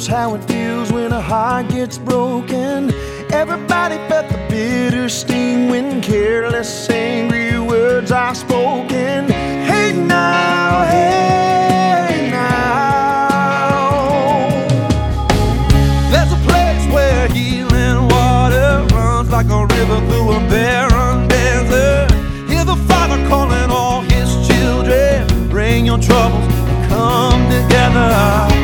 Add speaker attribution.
Speaker 1: knows how it feels when a heart gets broken. Everybody felt the bitter sting when careless, angry words are spoken. Hey now, hey now. There's a place where healing water runs like a river through a barren desert. Hear the Father calling all His children. Bring your troubles and come together.